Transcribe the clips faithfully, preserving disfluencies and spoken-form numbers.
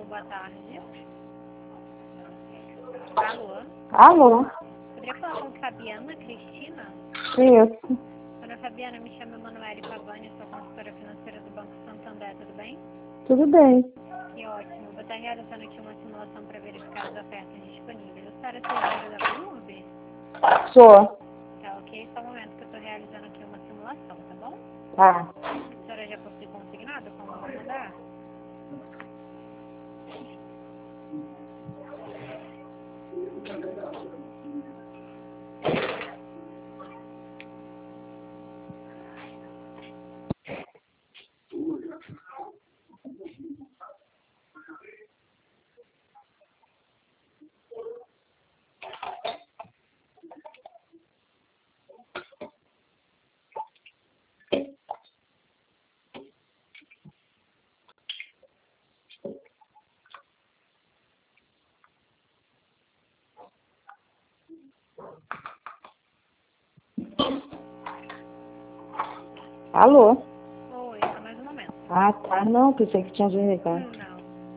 boa tarde. Alô? Alô? Poderia falar com Fabiana Cristina? Isso. Dona Fabiana, me chamo Emanuele Pavani, sou consultora financeira do Banco Santander, tudo bem? Tudo bem. Que ótimo. Vou estar realizando aqui uma simulação para verificar as ofertas disponíveis. A senhora é seguidora da Clube? Sou. Tá ok. Só um momento que eu estou realizando aqui uma simulação, tá bom? Tá. A senhora já possui consignado? Como eu vou mandar? Alô? Oi, só mais um momento. Ah, tá. Não, pensei que tinha desligado. Hum, não.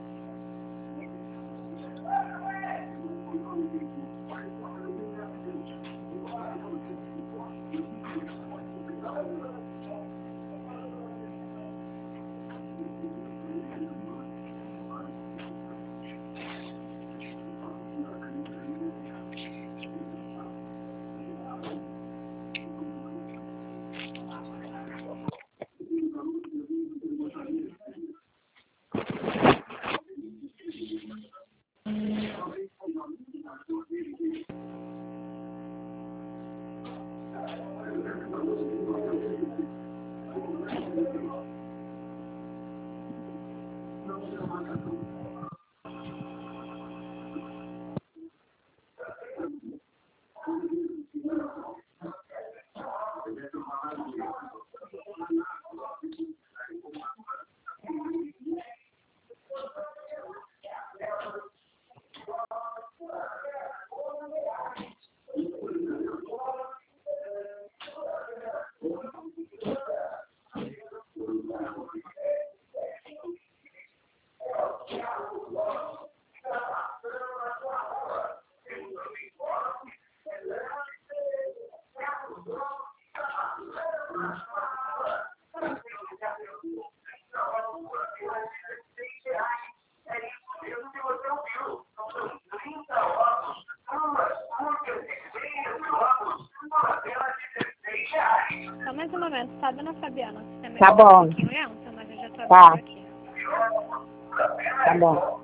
Só mais um momento, tá, Dona Fabiana? O sistema Tá é bom. um pouquinho lento, mas eu já tô Tá. abrindo aqui. Tá bom.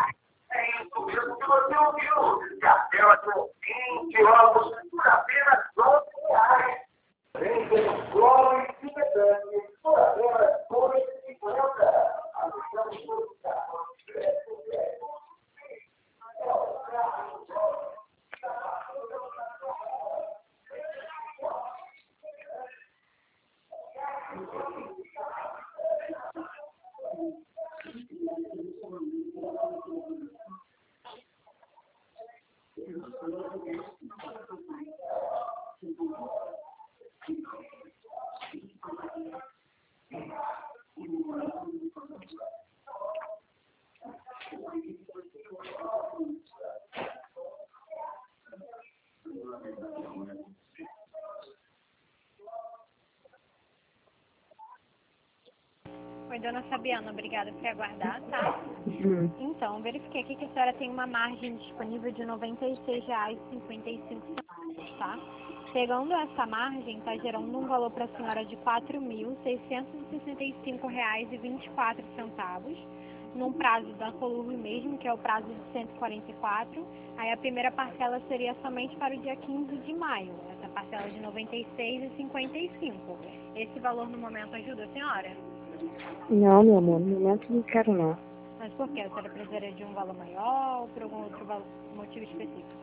Oi, Dona Fabiana, obrigada por aguardar, tá? Hum. Então, verifiquei aqui que a senhora tem uma margem disponível de noventa e seis reais e cinquenta e cinco centavos, tá? Pegando essa margem, está gerando um valor para a senhora de quatro mil seiscentos e sessenta e cinco reais e vinte e quatro centavos, num prazo da Column mesmo, que é o prazo de cento e quarenta e quatro. Aí a primeira parcela seria somente para o dia quinze de maio, essa parcela de noventa e seis reais e cinquenta e cinco centavos. Esse valor no momento ajuda a senhora? Não, meu amor, no momento não quero não. Mas por quê? A senhora precisaria de um valor maior ou por algum outro valor, motivo específico?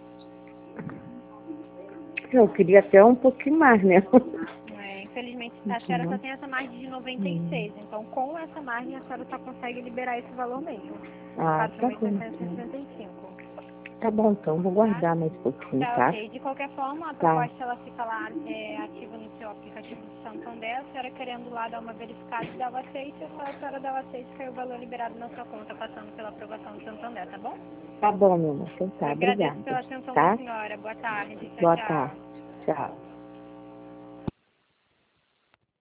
Eu queria até um pouquinho mais, né? É, infelizmente, a senhora só tem essa margem de noventa e seis. Hum. Então, com essa margem, a senhora só consegue liberar esse valor mesmo. Ah, quatro tá mil bom. seiscentos e sessenta e cinco. Tá bom, então, vou guardar mais um pouquinho, Tá, tá? ok. De qualquer forma, a Tá. proposta ela fica lá é, ativa no seu aplicativo do Santander. A senhora querendo lá dar uma verificada e dava aceite, é só a senhora dava aceite que aí o valor liberado na sua conta, passando pela aprovação do Santander, tá bom? Tá bom, meu amor. Então Eu tá, agradeço obrigada. pela atenção da Tá? senhora. Boa tarde. Tchau, Boa tchau. tarde. Tchau.